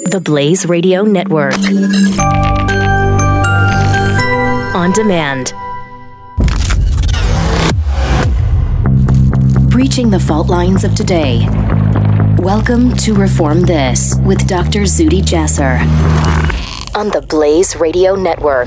The Blaze Radio Network. On demand. Breaching the fault lines of today. Welcome to Reform This with Dr. Zuhdi Jasser on the Blaze Radio Network.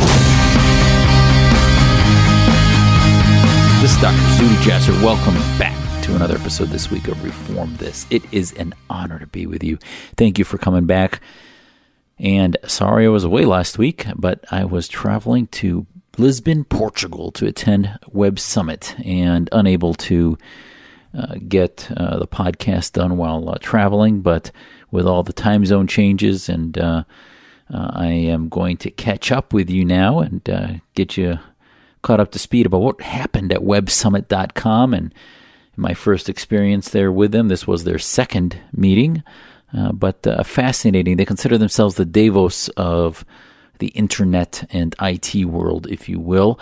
This is Dr. Zuhdi Jasser. Welcome back to another episode this week of Reform This. It is an honor to be with you. Thank you for coming back. And sorry I was away last week, but I was traveling to Lisbon, Portugal to attend Web Summit and unable to get the podcast done while traveling, but with all the time zone changes, and I am going to catch up with you now and get you caught up to speed about what happened at websummit.com and my first experience there with them. This was their second meeting, but fascinating. They consider themselves the Davos of the internet and IT world, if you will,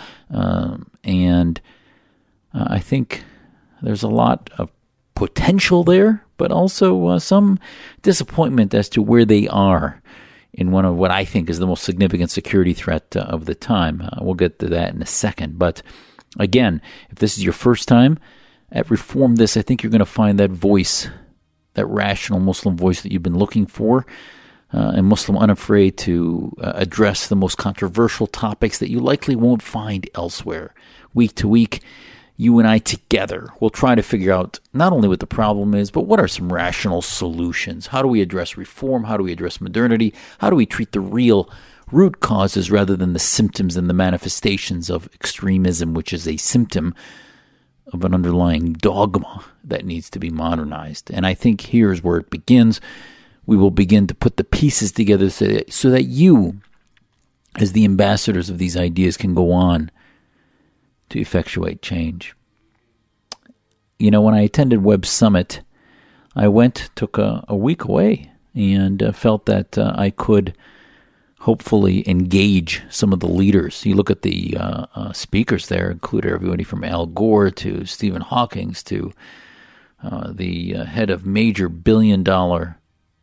and I think there's a lot of potential there, but also some disappointment as to where they are in one of what I think is the most significant security threat of the time. We'll get to that in a second. But again, if this is your first time at Reform This, I think you're going to find that voice, that rational Muslim voice that you've been looking for, and Muslim unafraid to address the most controversial topics that you likely won't find elsewhere. Week to week, you and I together will try to figure out not only what the problem is, but what are some rational solutions? How do we address reform? How do we address modernity? How do we treat the real root causes rather than the symptoms and the manifestations of extremism, which is a symptom of an underlying dogma that needs to be modernized? And I think here's where it begins. We will begin to put the pieces together so that you, as the ambassadors of these ideas, can go on to effectuate change. You know, when I attended Web Summit, I took a week away and felt that I could hopefully engage some of the leaders. You look at the speakers there, included everybody from Al Gore to Stephen Hawking to the head of major billion-dollar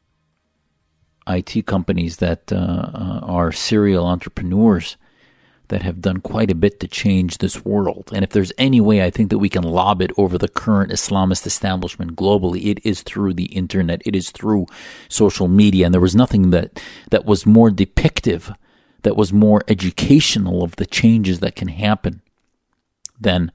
IT companies that are serial entrepreneurs that have done quite a bit to change this world. And if there's any way I think that we can lob it over the current Islamist establishment globally, it is through the internet. It is through social media. And there was nothing that was more depictive, that was more educational of the changes that can happen than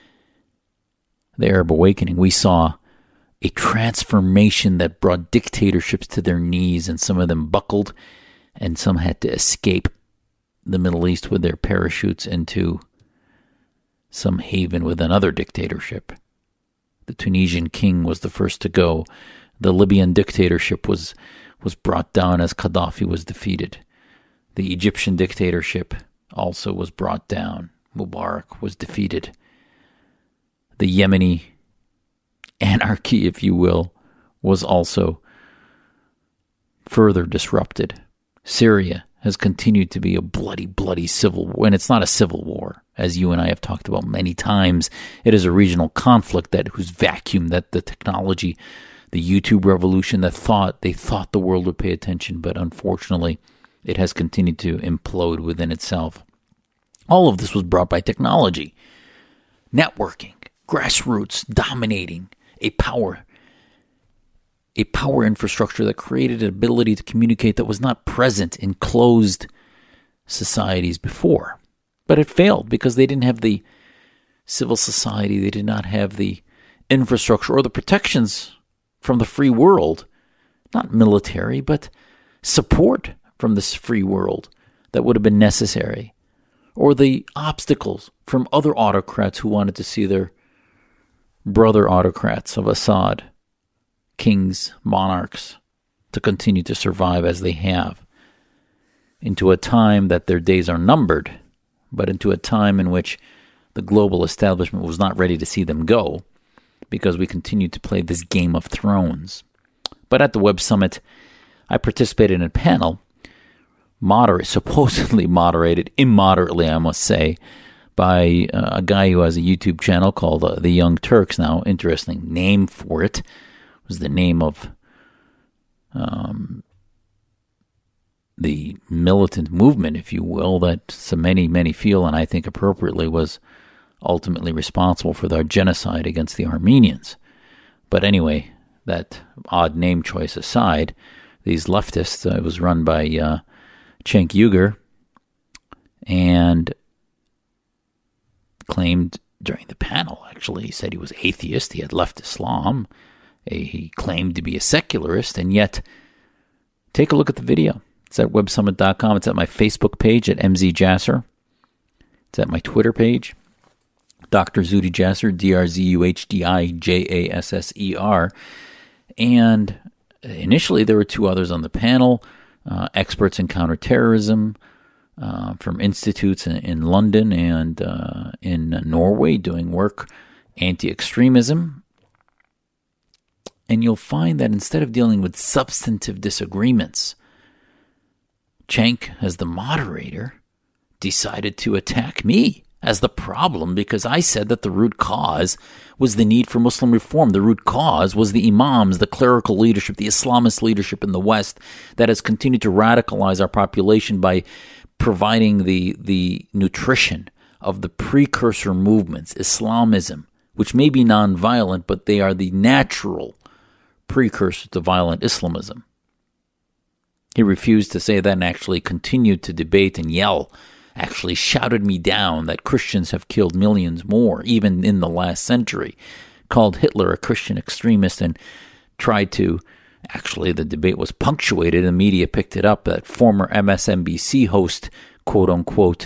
the Arab Awakening. We saw a transformation that brought dictatorships to their knees, and some of them buckled, and some had to escape the Middle East with their parachutes into some haven with another dictatorship. The Tunisian king was the first to go. The Libyan dictatorship was brought down as Gaddafi was defeated. The Egyptian dictatorship also was brought down. Mubarak was defeated. The Yemeni anarchy, if you will, was also further disrupted. Syria has continued to be a bloody, bloody civil war. And it's not a civil war, as you and I have talked about many times. It is a regional conflict whose vacuum, that the technology, the YouTube revolution, they thought the world would pay attention, but unfortunately, it has continued to implode within itself. All of this was brought by technology, networking, grassroots, dominating a power infrastructure that created an ability to communicate that was not present in closed societies before. But it failed because they didn't have the civil society, they did not have the infrastructure or the protections from the free world, not military, but support from this free world that would have been necessary, or the obstacles from other autocrats who wanted to see their brother autocrats of Assad, kings, monarchs, to continue to survive as they have, into a time that their days are numbered, but into a time in which the global establishment was not ready to see them go, because we continued to play this Game of Thrones. But at the Web Summit, I participated in a panel, supposedly moderated, immoderately, I must say, by a guy who has a YouTube channel called The Young Turks. Now, interesting name for it. It was the name of the militant movement, if you will, that so many feel, and I think appropriately, was ultimately responsible for the genocide against the Armenians. But anyway, that odd name choice aside, these leftists, it was run by Cenk Uygur, and claimed during the panel, actually, he said he was atheist, he had left Islam, he claimed to be a secularist, and yet, take a look at the video. It's at websummit.com. It's at my Facebook page at MZ Jasser. It's at my Twitter page, Dr. Zuhdi Jasser, DrZuhdijasser. And initially there were two others on the panel, experts in counterterrorism from institutes in London and in Norway doing work anti-extremism. And you'll find that instead of dealing with substantive disagreements, Cenk, as the moderator, decided to attack me as the problem because I said that the root cause was the need for Muslim reform. The root cause was the imams, the clerical leadership, the Islamist leadership in the West that has continued to radicalize our population by providing the nutrition of the precursor movements, Islamism, which may be nonviolent, but they are the natural precursor to violent Islamism. He refused to say that and actually continued to debate and yell, actually shouted me down that Christians have killed millions more, even in the last century, called Hitler a Christian extremist, and tried to, actually the debate was punctuated, the media picked it up, that former MSNBC host, quote-unquote,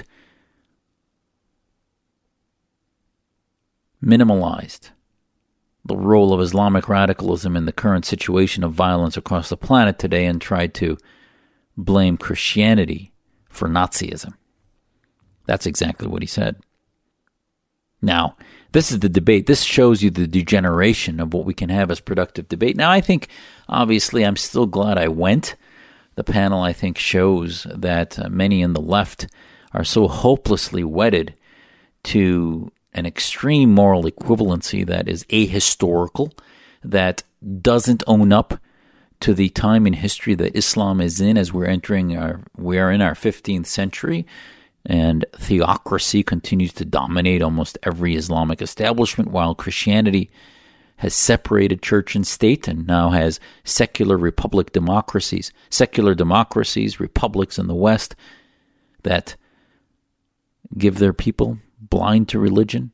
minimalized the role of Islamic radicalism in the current situation of violence across the planet today and tried to blame Christianity for Nazism. That's exactly what he said. Now, this is the debate. This shows you the degeneration of what we can have as productive debate. Now, I think, obviously, I'm still glad I went. The panel, I think, shows that many in the left are so hopelessly wedded to an extreme moral equivalency that is ahistorical, that doesn't own up to the time in history that Islam is in as we are in our 15th century, and theocracy continues to dominate almost every Islamic establishment, while Christianity has separated church and state and now has secular democracies, republics in the West that give their people blind to religion,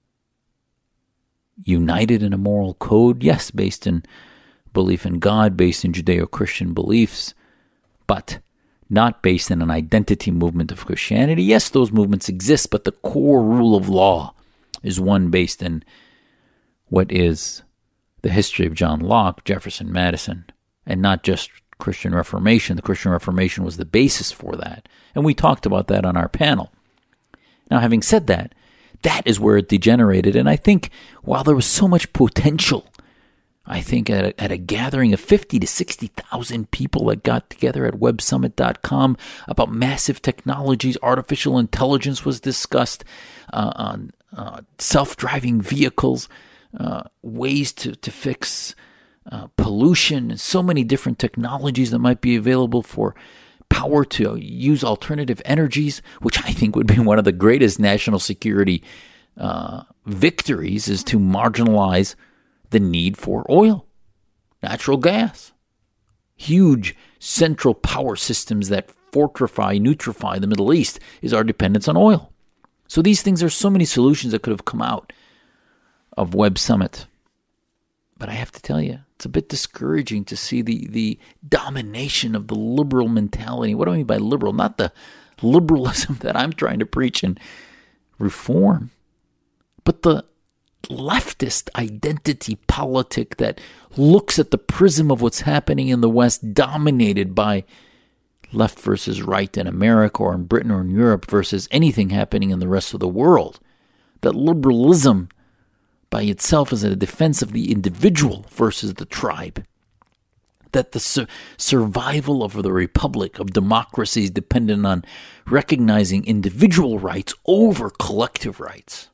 united in a moral code, yes, based in belief in God, based in Judeo-Christian beliefs, but not based in an identity movement of Christianity. Yes, those movements exist, but the core rule of law is one based in what is the history of John Locke, Jefferson, Madison, and not just Christian Reformation. The Christian Reformation was the basis for that, and we talked about that on our panel. Now, having said that, that is where it degenerated, and I think while there was so much potential, I think at a gathering of 50 to 60,000 people that got together at websummit.com about massive technologies, artificial intelligence was discussed, on self-driving vehicles, ways to fix pollution, and so many different technologies that might be available for power to use alternative energies, which I think would be one of the greatest national security victories, is to marginalize the need for oil, natural gas, huge central power systems that nutrify the Middle East is our dependence on oil. So these things, are so many solutions that could have come out of Web Summit. But I have to tell you, it's a bit discouraging to see the domination of the liberal mentality. What do I mean by liberal? Not the liberalism that I'm trying to preach and reform, but the leftist identity politic that looks at the prism of what's happening in the West, dominated by left versus right in America or in Britain or in Europe versus anything happening in the rest of the world. That liberalism by itself is a defense of the individual versus the tribe. That the survival of the republic, of democracy, is dependent on recognizing individual rights over collective rights.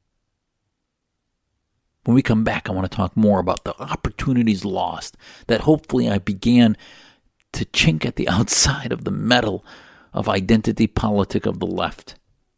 When we come back, I want to talk more about the opportunities lost that hopefully I began to chink at the outside of the metal of identity politic of the left.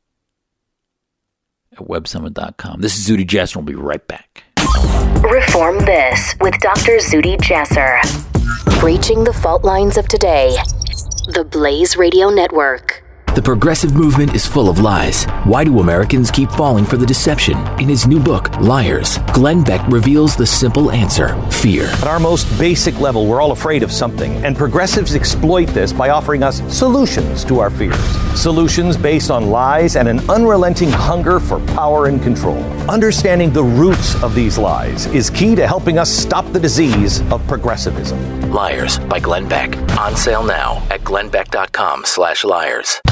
At websummit.com. This is Zuhdi Jasser. We'll be right back. Reform This with Dr. Zuhdi Jasser. Breaching the fault lines of today. The Blaze Radio Network. The progressive movement is full of lies. Why do Americans keep falling for the deception? In his new book, Liars, Glenn Beck reveals the simple answer: fear. At our most basic level, we're all afraid of something, and progressives exploit this by offering us solutions to our fears. Solutions based on lies and an unrelenting hunger for power and control. Understanding the roots of these lies is key to helping us stop the disease of progressivism. Liars by Glenn Beck. On sale now at glennbeck.com/liars.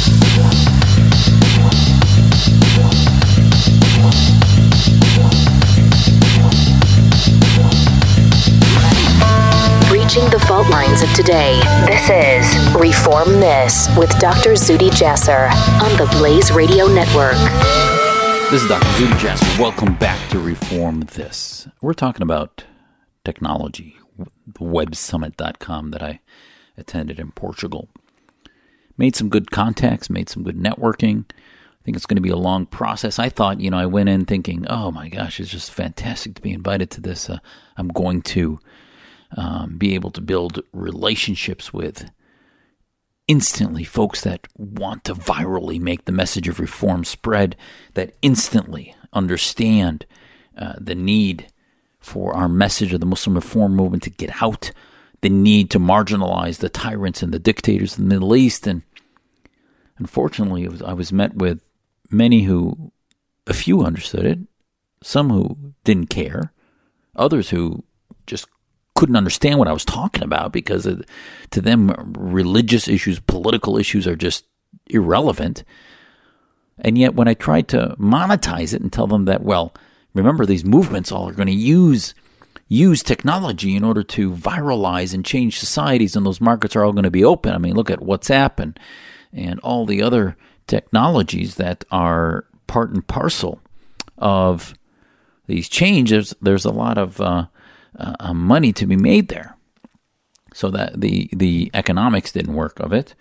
Breaching the fault lines of today. This is Reform This with Dr. Zuhdi Jasser on the Blaze Radio Network. This is Dr. Zuhdi Jasser. Welcome back to Reform This. We're talking about technology, websummit.com that I attended in Portugal. Made some good contacts, made some good networking. I think it's going to be a long process. I thought, I went in thinking, oh my gosh, it's just fantastic to be invited to this. I'm going to be able to build relationships with instantly folks that want to virally make the message of reform spread, that instantly understand the need for our message of the Muslim reform movement to get out, the need to marginalize the tyrants and the dictators in the Middle East. And unfortunately, I was met with many a few understood it, some who didn't care, others who just couldn't understand what I was talking about because to them, religious issues, political issues are just irrelevant. And yet when I tried to monetize it and tell them that, well, remember these movements all are going to use technology in order to viralize and change societies, and those markets are all going to be open. I mean, look at WhatsApp and all the other technologies that are part and parcel of these changes. There's a lot of money to be made there, so that the economics didn't work of it.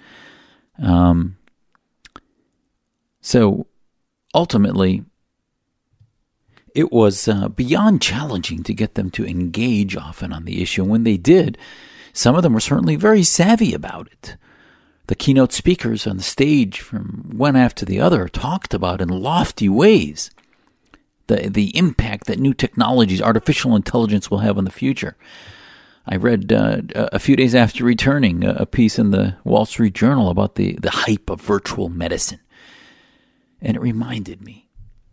So ultimately, it was beyond challenging to get them to engage often on the issue. And when they did, some of them were certainly very savvy about it. The keynote speakers on the stage from one after the other talked about in lofty ways the impact that new technologies, artificial intelligence, will have in the future. I read a few days after returning a piece in the Wall Street Journal about the hype of virtual medicine. And it reminded me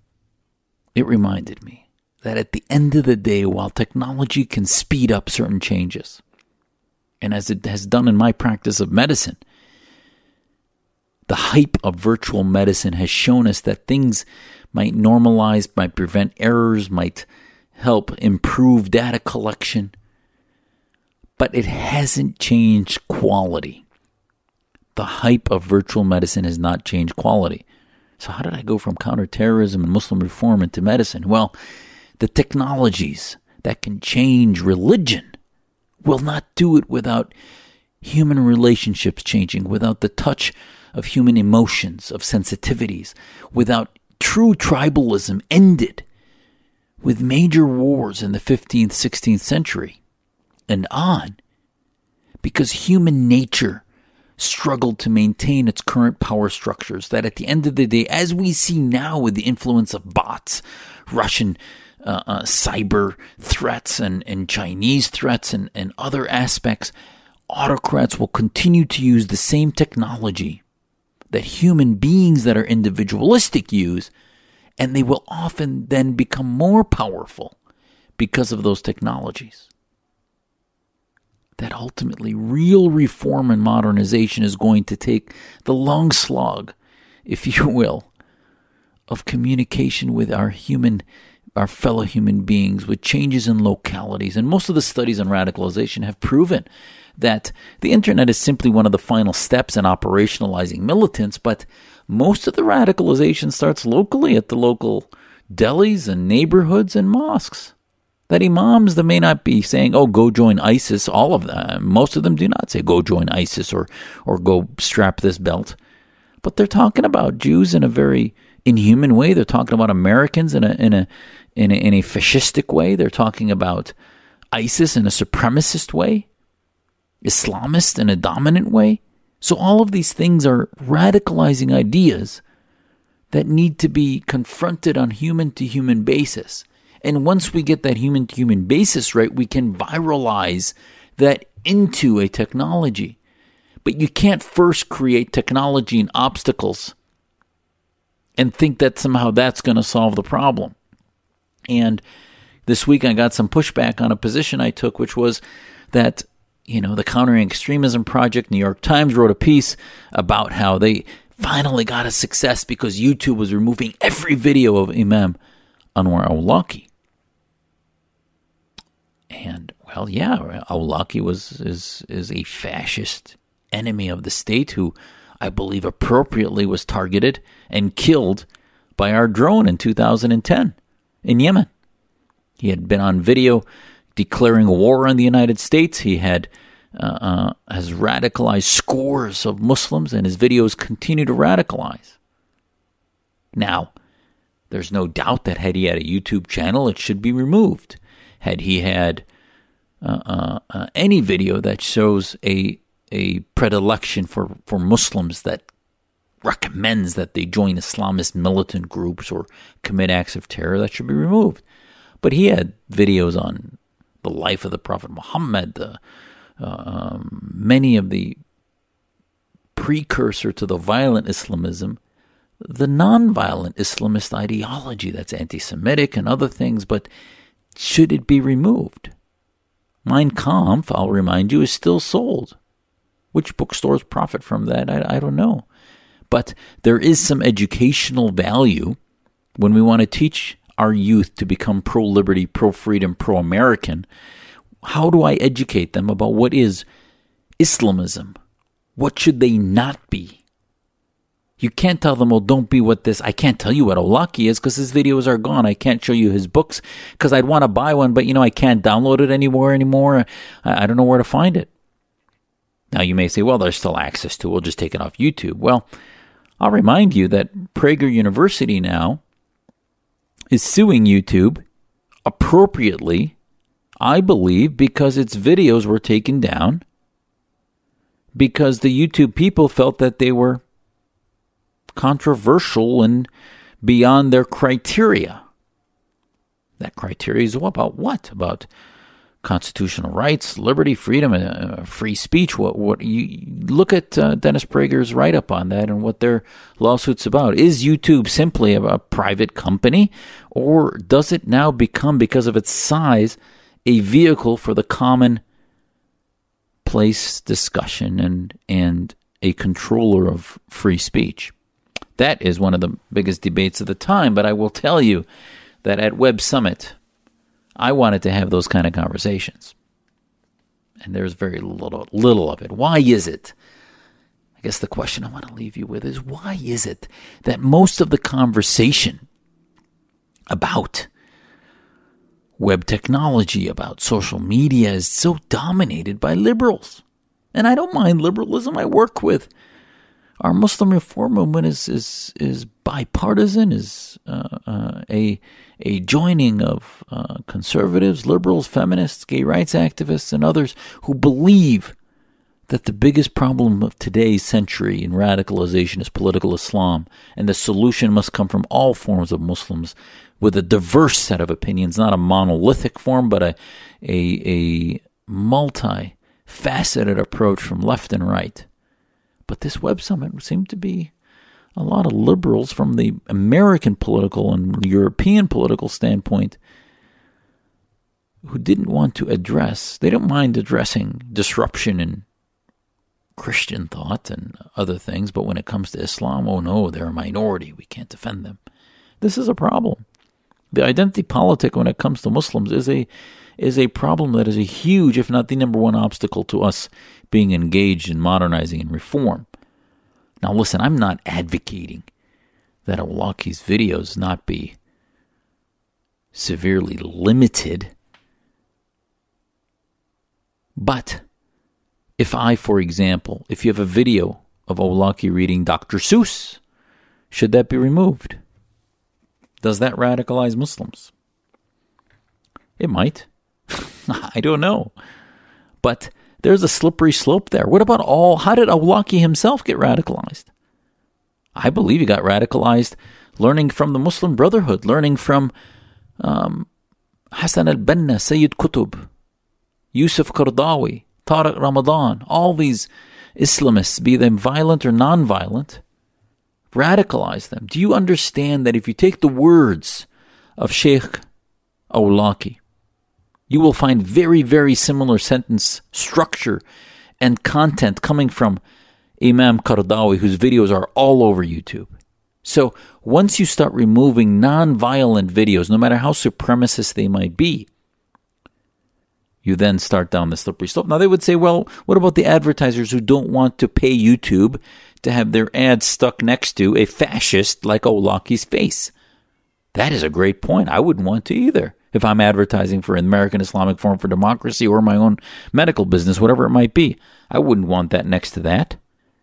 that at the end of the day, while technology can speed up certain changes, and as it has done in my practice of medicine, the hype of virtual medicine has shown us that things might normalize, might prevent errors, might help improve data collection, but it hasn't changed quality. The hype of virtual medicine has not changed quality. So how did I go from counterterrorism and Muslim reform into medicine? Well, the technologies that can change religion will not do it without human relationships changing, without the touch of human emotions, of sensitivities, without true tribalism ended with major wars in the 15th, 16th century and on, because human nature struggled to maintain its current power structures, that at the end of the day, as we see now with the influence of bots, Russian cyber threats and Chinese threats and other aspects, autocrats will continue to use the same technology that human beings that are individualistic use, and they will often then become more powerful because of those technologies. That ultimately real reform and modernization is going to take the long slog, if you will, of communication with our fellow human beings, with changes in localities. And most of the studies on radicalization have proven that the internet is simply one of the final steps in operationalizing militants, but most of the radicalization starts locally at the local delis and neighborhoods and mosques. That imams, they may not be saying, oh, go join ISIS, all of them. Most of them do not say, go join ISIS or go strap this belt. But they're talking about Jews in a very inhuman way. They're talking about Americans in a fascistic way. They're talking about ISIS in a supremacist way, Islamist in a dominant way. So all of these things are radicalizing ideas that need to be confronted on human-to-human basis. And once we get that human-to-human basis right, we can viralize that into a technology. But you can't first create technology and obstacles and think that somehow that's going to solve the problem. And this week I got some pushback on a position I took, which was that, the Countering Extremism Project, New York Times, wrote a piece about how they finally got a success because YouTube was removing every video of Imam Anwar al-Awlaki. And, well, yeah, al-Awlaki is a fascist enemy of the state who I believe appropriately was targeted and killed by our drone in 2010 in Yemen. He had been on video declaring war on the United States. He has radicalized scores of Muslims, and his videos continue to radicalize. Now, there's no doubt that had he had a YouTube channel, it should be removed. Had he had any video that shows a predilection for Muslims that recommends that they join Islamist militant groups or commit acts of terror, that should be removed. But he had videos on the life of the Prophet Muhammad, many of the precursor to the violent Islamism, the non-violent Islamist ideology that's anti-Semitic and other things, but should it be removed? Mein Kampf, I'll remind you, is still sold. Which bookstores profit from that, I don't know. But there is some educational value when we want to teach our youth to become pro-liberty, pro-freedom, pro-American. How do I educate them about what is Islamism? What should they not be? You can't tell them, well, don't be what this. I can't tell you what al-Awlaki is because his videos are gone. I can't show you his books because I'd want to buy one, but I can't download it anymore. I don't know where to find it. Now you may say, well, there's still access to it. We'll just take it off YouTube. Well, I'll remind you that Prager University now is suing YouTube appropriately, I believe, because its videos were taken down because the YouTube people felt that they were controversial and beyond their criteria. That criteria is about what? About constitutional rights, liberty, freedom, free speech. What you look at Dennis Prager's write-up on that and what their lawsuit's about. Is YouTube simply a private company, or does it now become, because of its size, a vehicle for the common place discussion and a controller of free speech? That is one of the biggest debates of the time, but I will tell you that at Web Summit, I wanted to have those kind of conversations. And there's very little of it. Why is it? I guess the question I want to leave you with is, why is it that most of the conversation about web technology, about social media, is so dominated by liberals? And I don't mind liberalism. I work with our Muslim reform movement is bipartisan, is a joining of conservatives, liberals, feminists, gay rights activists, and others who believe that the biggest problem of today's century in radicalization is political Islam, and the solution must come from all forms of Muslims with a diverse set of opinions, not a monolithic form, but a multi-faceted approach from left and right. But this Web Summit seemed to be a lot of liberals from the American political and European political standpoint who didn't want to address, they don't mind addressing disruption in Christian thought and other things, but when it comes to Islam, oh no, they're a minority, we can't defend them. This is a problem. The identity politic when it comes to Muslims is a problem that is a huge, if not the number one obstacle to us being engaged in modernizing and reform. Now listen, I'm not advocating that al-Awlaki's videos not be severely limited But if for example, if you have a video of Awlaki reading Dr. Seuss, should that be removed? Does that radicalize Muslims? It might. I don't know. But there's a slippery slope there. What about how did Awlaki himself get radicalized? I believe he got radicalized learning from the Muslim Brotherhood, learning from Hassan al-Banna, Sayyid Qutb, Yusuf Qaradawi, Tariq Ramadan, all these Islamists, be them violent or non-violent, radicalize them. Do you understand that if you take the words of Sheikh Awlaki, you will find very, very similar sentence structure and content coming from Imam Qaradawi, whose videos are all over YouTube. So once you start removing non-violent videos, no matter how supremacist they might be, you then start down the slippery slope. Now they would say, well, what about the advertisers who don't want to pay YouTube to have their ads stuck next to a fascist like Awlaki's face? That is a great point. I wouldn't want to either. If I'm advertising for an American Islamic Forum for Democracy or my own medical business, whatever it might be, I wouldn't want that next to that.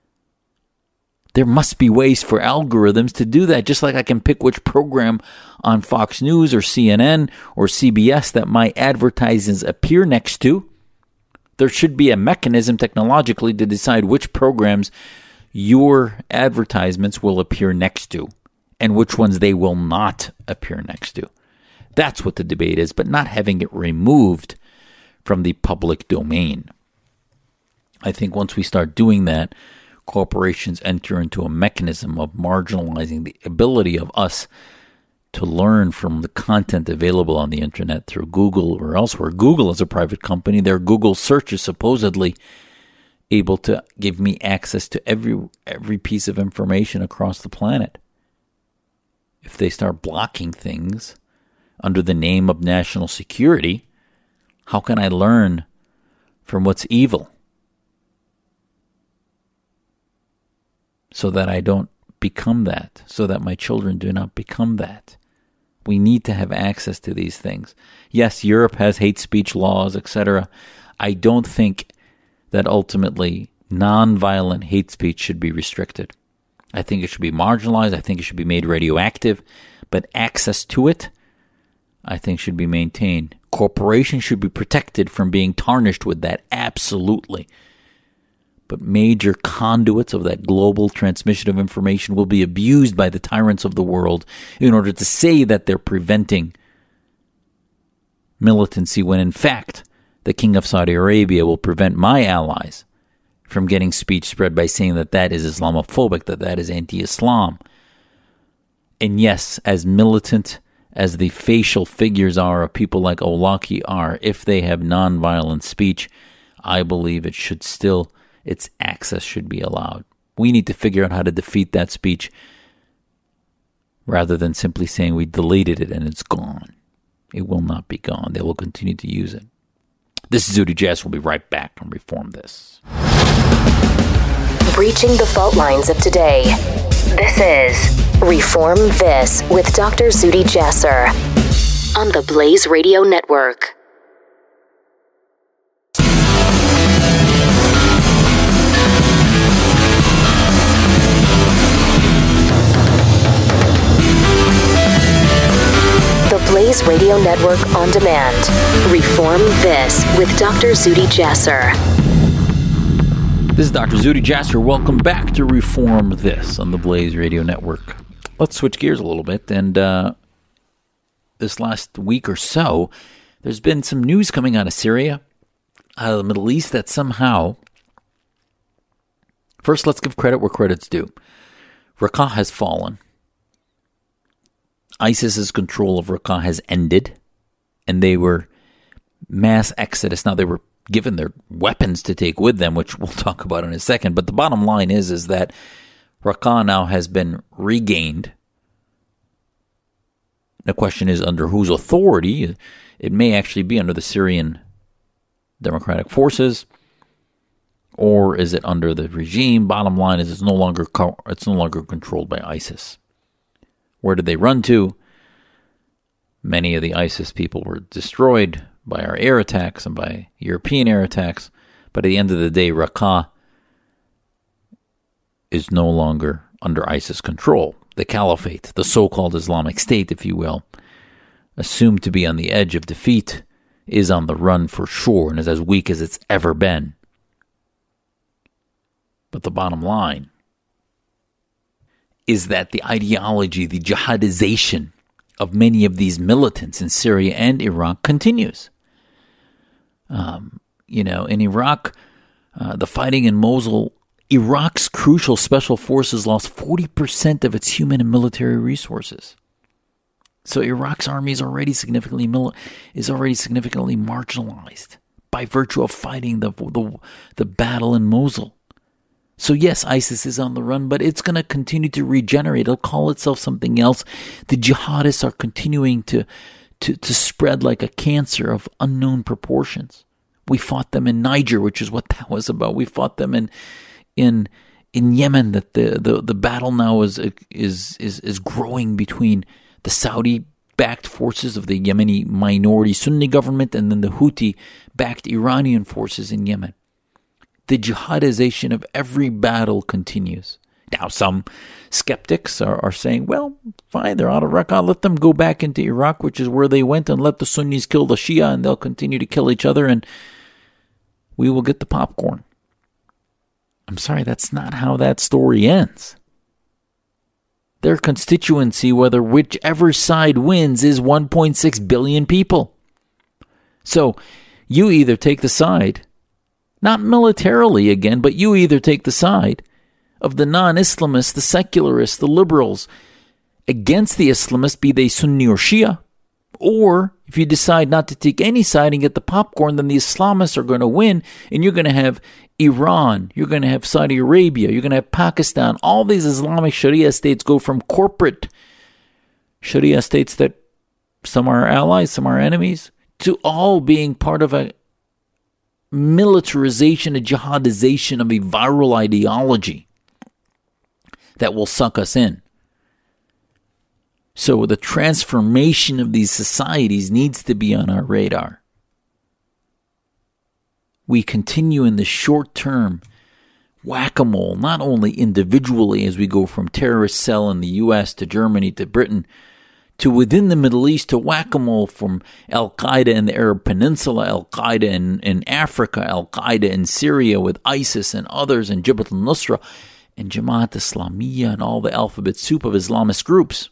There must be ways for algorithms to do that, just like I can pick which program on Fox News or CNN or CBS that my advertisements appear next to. There should be a mechanism technologically to decide which programs your advertisements will appear next to and which ones they will not appear next to. That's what the debate is, but not having it removed from the public domain. I think once we start doing that, corporations enter into a mechanism of marginalizing the ability of us to learn from the content available on the internet through Google or elsewhere. Google is a private company. Their Google search is supposedly able to give me access to every piece of information across the planet. If they start blocking things under the name of national security, how can I learn from what's evil so that I don't become that, so that my children do not become that? We need to have access to these things. Yes, Europe has hate speech laws, etc. I don't think that ultimately nonviolent hate speech should be restricted. I think it should be marginalized. I think it should be made radioactive. But access to it, I think, should be maintained. Corporations should be protected from being tarnished with that, absolutely. But major conduits of that global transmission of information will be abused by the tyrants of the world in order to say that they're preventing militancy, when in fact the King of Saudi Arabia will prevent my allies from getting speech spread by saying that that is Islamophobic, that that is anti-Islam. And yes, as militant as the facial figures are of people like Awlaki are, if they have nonviolent speech, I believe it should still, its access should be allowed. We need to figure out how to defeat that speech rather than simply saying we deleted it and it's gone. It will not be gone. They will continue to use it. This is Zuhdi Jasser. We'll be right back on Reform This. Breaching the fault lines of today. This is Reform This with Dr. Zuhdi Jasser on the Blaze Radio Network. The Blaze Radio Network on demand. Reform This with Dr. Zuhdi Jasser. This is Dr. Zuhdi Jasser. Welcome back to Reform This on the Blaze Radio Network. Let's switch gears a little bit. And this last week or so, there's been some news coming out of Syria, out of the Middle East, that somehow, first let's give credit where credit's due. Raqqa has fallen. ISIS's control of Raqqa has ended, and they were mass exodus. Now, they were given their weapons to take with them, which we'll talk about in a second. But the bottom line is that Raqqa now has been regained. The question is under whose authority? It may actually be under the Syrian Democratic Forces, or is it under the regime? Bottom line is it's no longer controlled by ISIS. Where did they run to? Many of the ISIS people were destroyed by our air attacks and by European air attacks. But at the end of the day, Raqqa is no longer under ISIS control. The caliphate, the so-called Islamic State, if you will, assumed to be on the edge of defeat, is on the run for sure and is as weak as it's ever been. But the bottom line is that the ideology, the jihadization of many of these militants in Syria and Iraq continues. In Iraq, the fighting in Mosul, Iraq's crucial special forces lost 40% of its human and military resources. So Iraq's army is already significantly marginalized by virtue of fighting the battle in Mosul. So yes, ISIS is on the run, but it's going to continue to regenerate. It'll call itself something else. The jihadists are continuing to spread like a cancer of unknown proportions. We fought them in Niger, which is what that was about. We fought them in Yemen. That the battle now is growing between the Saudi-backed forces of the Yemeni minority Sunni government and then the Houthi-backed Iranian forces in Yemen. The jihadization of every battle continues. Now, some skeptics are saying, well, fine, they're out of Raqqa. Let them go back into Iraq, which is where they went, and let the Sunnis kill the Shia, and they'll continue to kill each other, and we will get the popcorn. I'm sorry, that's not how that story ends. Their constituency, whichever side wins, is 1.6 billion people. So you either take the side, not militarily again, but you either take the side of the non-Islamists, the secularists, the liberals, against the Islamists, be they Sunni or Shia, or if you decide not to take any side and get the popcorn, then the Islamists are going to win, and you're going to have Iran, you're going to have Saudi Arabia, you're going to have Pakistan. All these Islamic Sharia states go from corporate Sharia states that some are allies, some are enemies, to all being part of a militarization, a jihadization of a viral ideology that will suck us in. So the transformation of these societies needs to be on our radar. We continue in the short term whack-a-mole, not only individually as we go from terrorist cell in the U.S. to Germany to Britain, to within the Middle East, to whack-a-mole from Al-Qaeda in the Arab Peninsula, Al-Qaeda in Africa, Al-Qaeda in Syria with ISIS and others, and Jabhat al-Nusra, and Jamaat Islamiyah, and all the alphabet soup of Islamist groups.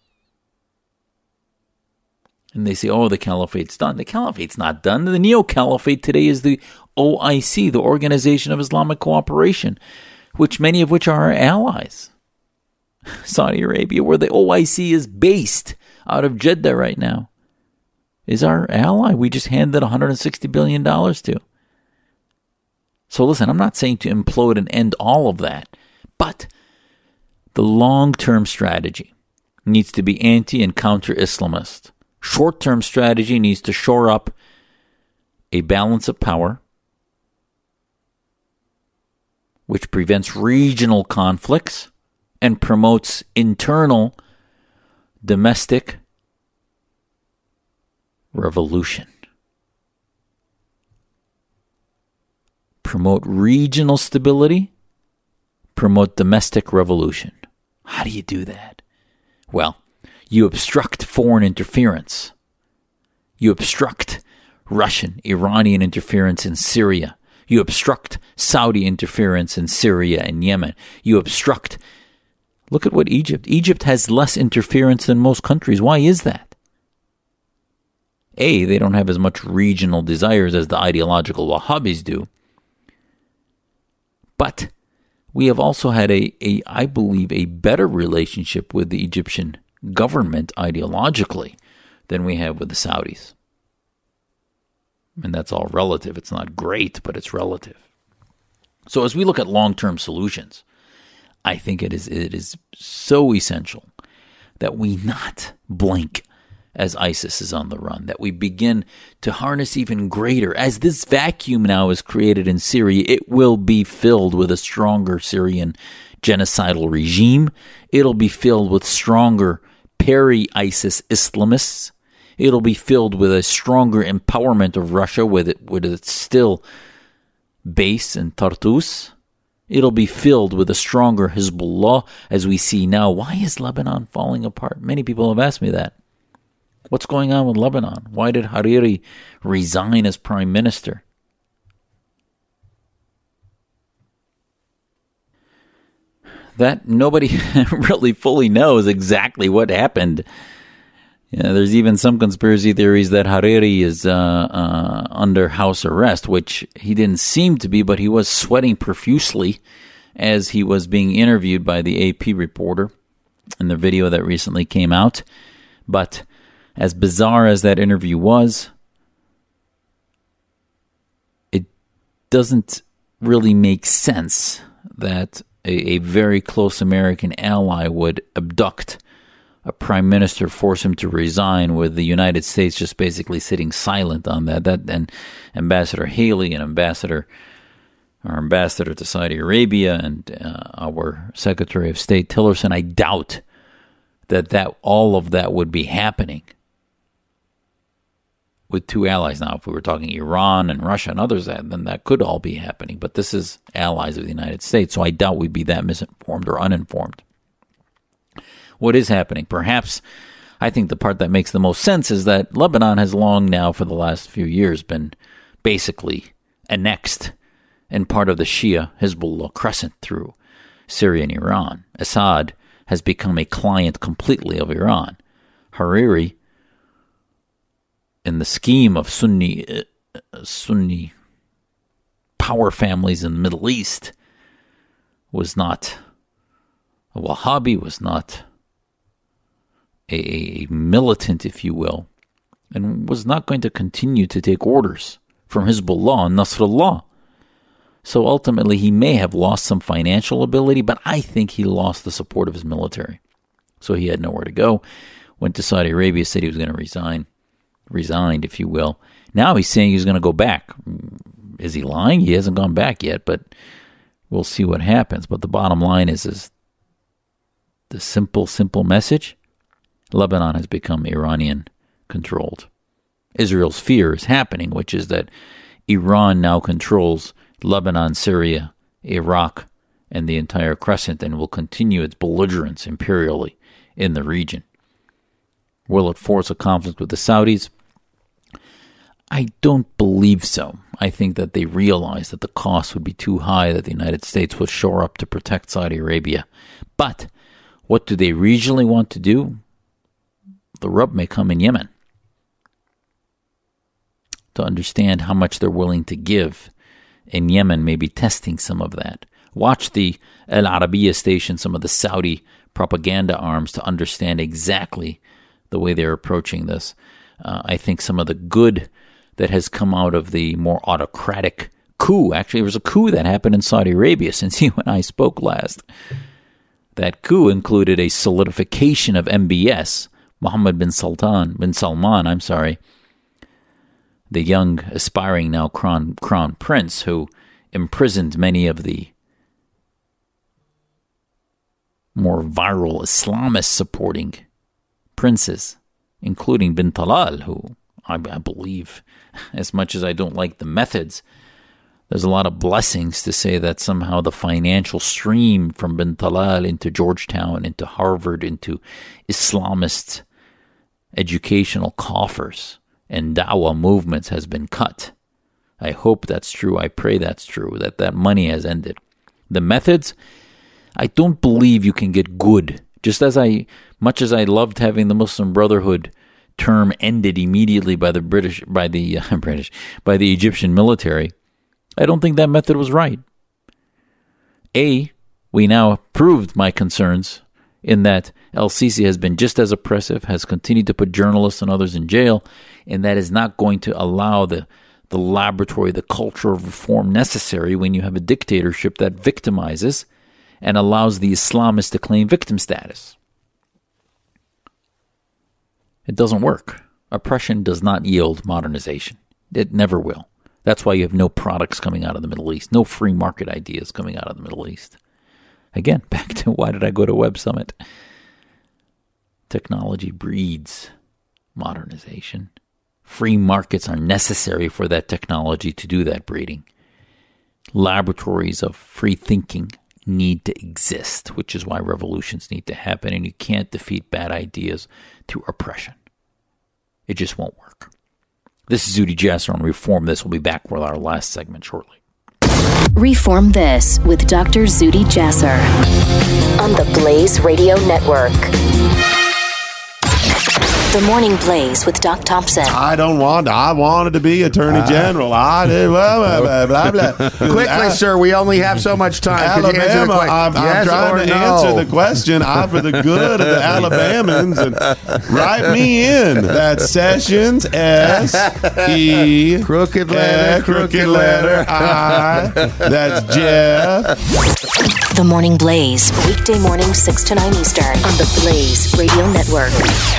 And they say, the caliphate's done. The caliphate's not done. The neo-caliphate today is the OIC, the Organization of Islamic Cooperation, many of which are our allies. Saudi Arabia, where the OIC is based out of Jeddah right now, is our ally. We just handed $160 billion to. So listen, I'm not saying to implode and end all of that, but the long-term strategy needs to be anti- and counter-Islamist. Short-term strategy needs to shore up a balance of power, which prevents regional conflicts and promotes internal domestic revolution. Promote regional stability, promote domestic revolution. How do you do that? Well, you obstruct foreign interference. You obstruct Russian, Iranian interference in Syria. You obstruct Saudi interference in Syria and Yemen. You obstruct. Look at what Egypt has less interference than most countries. Why is that? A, they don't have as much regional desires as the ideological Wahhabis do. But we have also had I believe, a better relationship with the Egyptian government ideologically than we have with the Saudis. And that's all relative. It's not great, but it's relative. So as we look at long-term solutions, I think it is so essential that we not blink as ISIS is on the run, that we begin to harness even greater. As this vacuum now is created in Syria, it will be filled with a stronger Syrian genocidal regime. It'll be filled with stronger peri-ISIS Islamists. It'll be filled with a stronger empowerment of Russia with its still base in Tartus. It'll be filled with a stronger Hezbollah as we see now. Why is Lebanon falling apart? Many people have asked me that. What's going on with Lebanon? Why did Hariri resign as prime minister? That nobody really fully knows exactly what happened. There's even some conspiracy theories that Hariri is under house arrest, which he didn't seem to be, but he was sweating profusely as he was being interviewed by the AP reporter in the video that recently came out. But as bizarre as that interview was, it doesn't really make sense that a very close American ally would abduct a prime minister, force him to resign, with the United States just basically sitting silent on that. And Ambassador Haley and our ambassador to Saudi Arabia and our Secretary of State Tillerson, I doubt that all of that would be happening with two allies. Now, if we were talking Iran and Russia and others, then that could all be happening. But this is allies of the United States, so I doubt we'd be that misinformed or uninformed. What is happening? Perhaps, I think the part that makes the most sense is that Lebanon has long now, for the last few years, been basically annexed and part of the Shia Hezbollah crescent through Syria and Iran. Assad has become a client completely of Iran. Hariri, in the scheme of Sunni power families in the Middle East, was not a Wahhabi, was not a militant, if you will, and was not going to continue to take orders from Hezbollah and Nasrallah. So ultimately, he may have lost some financial ability, but I think he lost the support of his military. So he had nowhere to go. Went to Saudi Arabia, said he was going to resign. Resigned, if you will. Now he's saying he's going to go back. Is he lying? He hasn't gone back yet, but we'll see what happens. But the bottom line is the simple message. Lebanon has become Iranian-controlled. Israel's fear is happening, which is that Iran now controls Lebanon, Syria, Iraq, and the entire crescent, and will continue its belligerence imperially in the region. Will it force a conflict with the Saudis? I don't believe so. I think that they realize that the cost would be too high, that the United States would shore up to protect Saudi Arabia. But what do they regionally want to do? The rub may come in Yemen. To understand how much they're willing to give in Yemen, maybe testing some of that. Watch the Al Arabiya station, some of the Saudi propaganda arms, to understand exactly the way they're approaching this. I think some of the good that has come out of the more autocratic coup, actually there was a coup that happened in Saudi Arabia since you and I spoke last. That coup included a solidification of MBS, Mohammed bin Salman, the young aspiring now crown prince who imprisoned many of the more viral Islamist supporting princes, including bin Talal, who I believe, as much as I don't like the methods, there's a lot of blessings to say that somehow the financial stream from bin Talal into Georgetown, into Harvard, into Islamist educational coffers and da'wah movements has been cut. I hope that's true. I pray that's true, that money has ended. The methods, I don't believe you can get good. Just as much as I loved having the Muslim Brotherhood term ended immediately by the Egyptian military, I don't think that method was right. We now proved my concerns in that El-Sisi has been just as oppressive, has continued to put journalists and others in jail, and that is not going to allow the laboratory, the culture of reform necessary when you have a dictatorship that victimizes and allows the Islamists to claim victim status. It doesn't work. Oppression does not yield modernization. It never will. That's why you have no products coming out of the Middle East, no free market ideas coming out of the Middle East. Again, back to why did I go to Web Summit? Technology breeds modernization. Free markets are necessary for that technology to do that breeding. Laboratories of free thinking need to exist, which is why revolutions need to happen, and you can't defeat bad ideas through oppression. It just won't work. This is Zuhdi Jasser on Reform This. We'll be back with our last segment shortly. Reform This with Dr. Zuhdi Jasser on the Blaze Radio Network. The Morning Blaze with Doc Thompson. I wanted to be Attorney General. I did blah, blah, blah. Quickly, sir, we only have so much time. Alabama, I'm trying to answer the question. I'm for the good of the Alabamans. And write me in. That's Sessions, S-E. Crooked letter, I. That's Jeff. The Morning Blaze, weekday morning 6 to 9 Eastern on the Blaze Radio Network.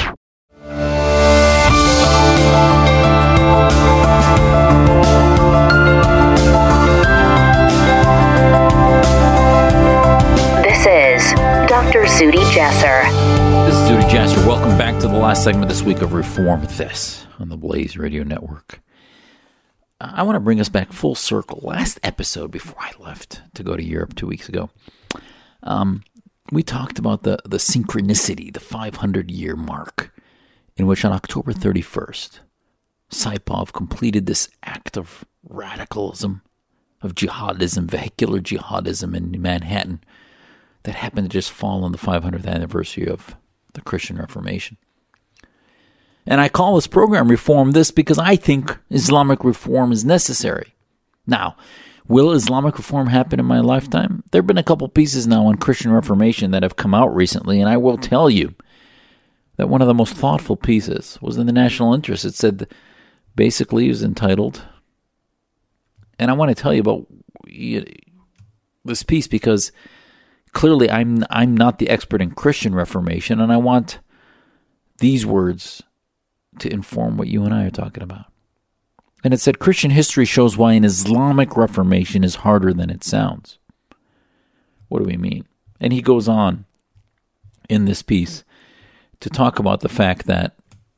This is Dr. Zuhdi Jasser. This is Zuhdi Jasser. Welcome back to the last segment this week of Reform This on the Blaze Radio Network. I want to bring us back full circle. Last episode, before I left to go to Europe 2 weeks ago, we talked about the synchronicity, the 500-year mark, in which on October 31st, Saipov completed this act of radicalism, of jihadism, vehicular jihadism in Manhattan that happened to just fall on the 500th anniversary of the Christian Reformation. And I call this program Reform This because I think Islamic reform is necessary. Now, will Islamic reform happen in my lifetime? There have been a couple pieces now on Christian Reformation that have come out recently, and I will tell you that one of the most thoughtful pieces was in the National Interest. It said, basically, it was entitled, and I want to tell you about this piece because clearly I'm not the expert in Christian Reformation, and I want these words to inform what you and I are talking about. And it said, Christian history shows why an Islamic Reformation is harder than it sounds. What do we mean? And he goes on in this piece to talk about the fact that,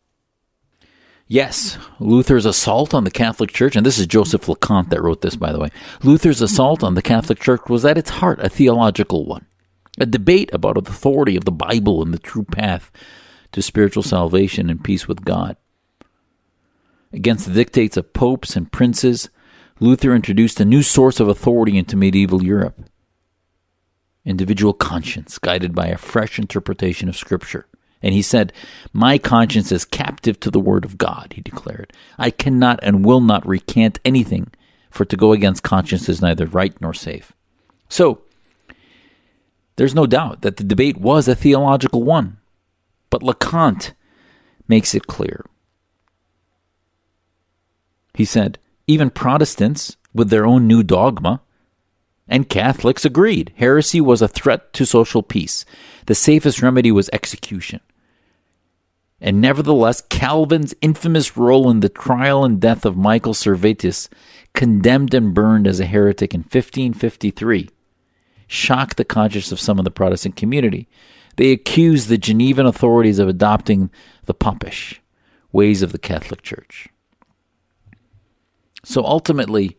yes, Luther's assault on the Catholic Church, and this is Joseph LeConte that wrote this, by the way. Luther's assault on the Catholic Church was at its heart a theological one, a debate about the authority of the Bible and the true path to spiritual salvation and peace with God. Against the dictates of popes and princes, Luther introduced a new source of authority into medieval Europe. Individual conscience, guided by a fresh interpretation of Scripture. And he said, "My conscience is captive to the word of God," he declared. "I cannot and will not recant anything, for to go against conscience is neither right nor safe." So, there's no doubt that the debate was a theological one. But LeConte makes it clear. He said, even Protestants, with their own new dogma, and Catholics agreed heresy was a threat to social peace. The safest remedy was execution. And nevertheless, Calvin's infamous role in the trial and death of Michael Servetus, condemned and burned as a heretic in 1553, shocked the conscience of some of the Protestant community. They accused the Genevan authorities of adopting the popish ways of the Catholic Church. So ultimately,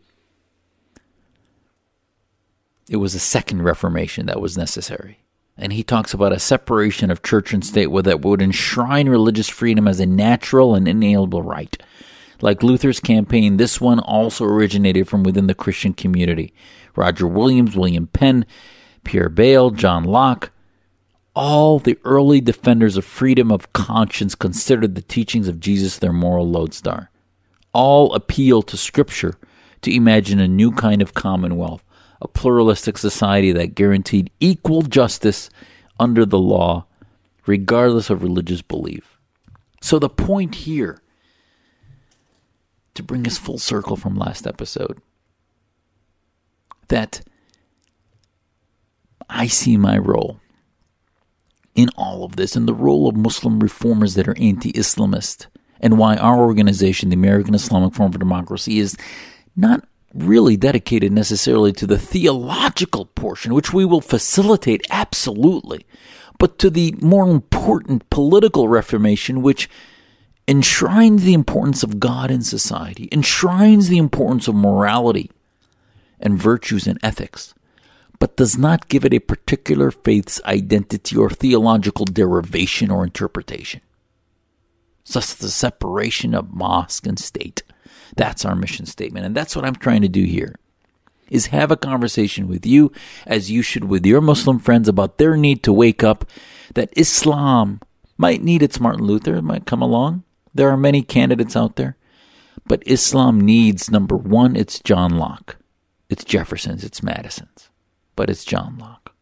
it was a second Reformation that was necessary. And he talks about a separation of church and state that would enshrine religious freedom as a natural and inalienable right. Like Luther's campaign, this one also originated from within the Christian community. Roger Williams, William Penn, Pierre Bayle, John Locke, all the early defenders of freedom of conscience considered the teachings of Jesus their moral lodestar. All appeal to Scripture to imagine a new kind of commonwealth, a pluralistic society that guaranteed equal justice under the law, regardless of religious belief. So the point here, to bring us full circle from last episode, that I see my role in all of this, and the role of Muslim reformers that are anti-Islamist, and why our organization, the American Islamic Forum for Democracy, is not really dedicated necessarily to the theological portion, which we will facilitate absolutely, but to the more important political reformation, which enshrines the importance of God in society, enshrines the importance of morality and virtues and ethics, but does not give it a particular faith's identity or theological derivation or interpretation. Thus the separation of mosque and state. That's our mission statement, and that's what I'm trying to do here, is have a conversation with you, as you should with your Muslim friends, about their need to wake up, that Islam might need its Martin Luther, it might come along. There are many candidates out there, but Islam needs, number one, it's John Locke. It's Jefferson's, it's Madison's, but it's John Locke.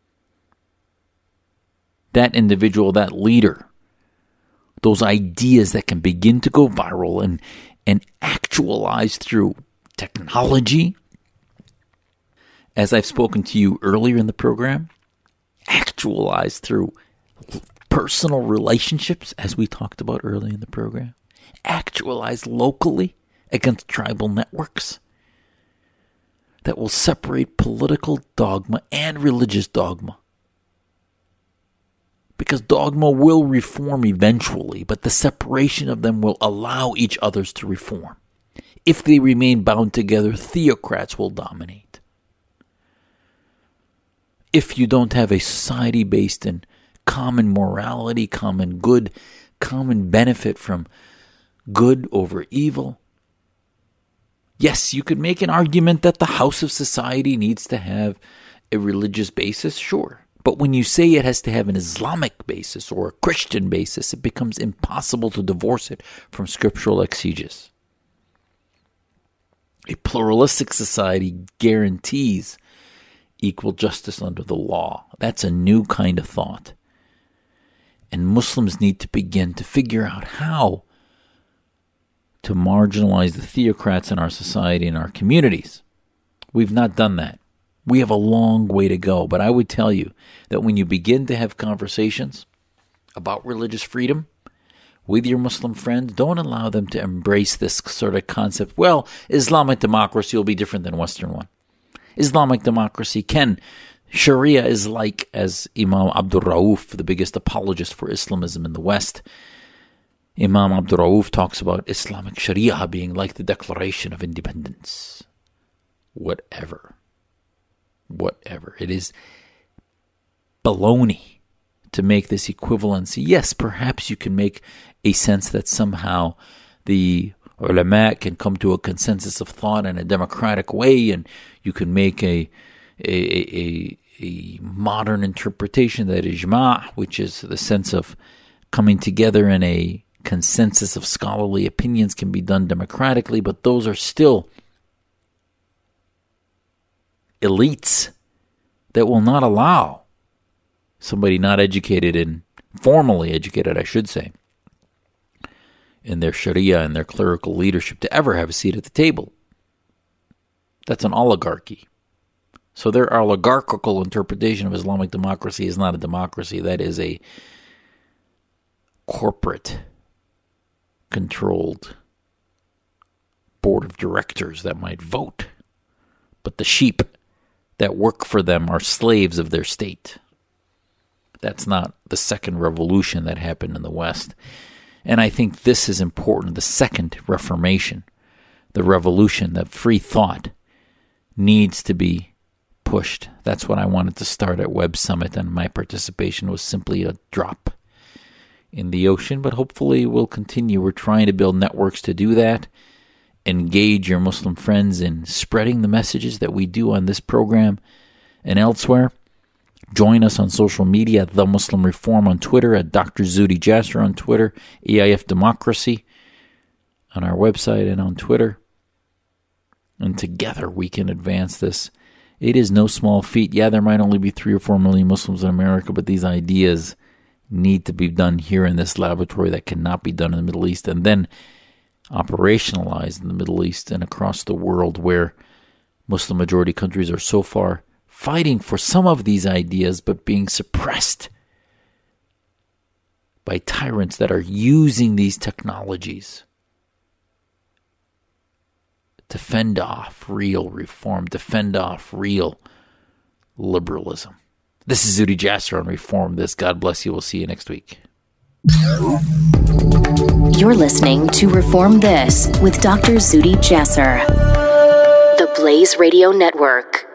That individual, that leader, those ideas that can begin to go viral and actualize through technology, as I've spoken to you earlier in the program, actualize through personal relationships, as we talked about earlier in the program, actualize locally against tribal networks that will separate political dogma and religious dogma. Because dogma will reform eventually, but the separation of them will allow each others to reform. If they remain bound together, theocrats will dominate. If you don't have a society based in common morality, common good, common benefit from good over evil, yes, you could make an argument that the house of society needs to have a religious basis, sure. But when you say it has to have an Islamic basis or a Christian basis, it becomes impossible to divorce it from scriptural exegesis. A pluralistic society guarantees equal justice under the law. That's a new kind of thought. And Muslims need to begin to figure out how to marginalize the theocrats in our society and our communities. We've not done that. We have a long way to go, but I would tell you that when you begin to have conversations about religious freedom with your Muslim friends, don't allow them to embrace this sort of concept. Well, Islamic democracy will be different than Western one. Islamic democracy Sharia is like, as Imam Abdul Rauf, the biggest apologist for Islamism in the West, Imam Abdul Rauf talks about Islamic Sharia being like the Declaration of Independence. Whatever. It is baloney to make this equivalency. Yes, perhaps you can make a sense that somehow the ulama can come to a consensus of thought in a democratic way, and you can make a modern interpretation that ijma', which is the sense of coming together in a consensus of scholarly opinions, can be done democratically, but those are still elites that will not allow somebody not educated and formally educated, I should say, in their Sharia and their clerical leadership to ever have a seat at the table. That's an oligarchy. So their oligarchical interpretation of Islamic democracy is not a democracy. That is a corporate-controlled board of directors that might vote. But the sheep that work for them are slaves of their state. That's not the second revolution that happened in the West. And I think this is important. The second Reformation, the revolution, the free thought, needs to be pushed. That's what I wanted to start at Web Summit, and my participation was simply a drop in the ocean, but hopefully we'll continue. We're trying to build networks to do that. Engage your Muslim friends in spreading the messages that we do on this program and elsewhere. Join us on social media at The Muslim Reform on Twitter, at Dr. Zuhdi Jasser on Twitter, EIF Democracy on our website and on Twitter. And together we can advance this. It is no small feat. Yeah, there might only be 3 or 4 million Muslims in America, but these ideas need to be done here in this laboratory that cannot be done in the Middle East, and then operationalized in the Middle East and across the world, where Muslim majority countries are so far fighting for some of these ideas but being suppressed by tyrants that are using these technologies to fend off real reform, to fend off real liberalism. This is Zuhdi Jasser on Reform This. God bless you. We'll see you next week. You're listening to Reform This with Dr. Zuhdi Jasser. The Blaze Radio Network.